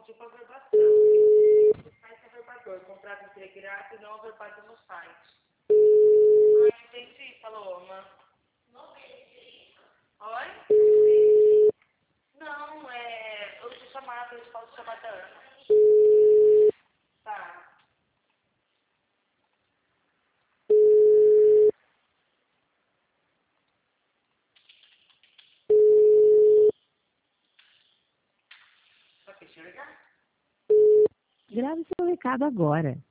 tipo averbação. Faz averbador, comprar com grátis e não averbado no site. Ah, entendi, Paloma. Oi? Não, eu te chamava, eles podem chamar da Ana. Tá. Deixa eu ligar. Grave seu recado agora.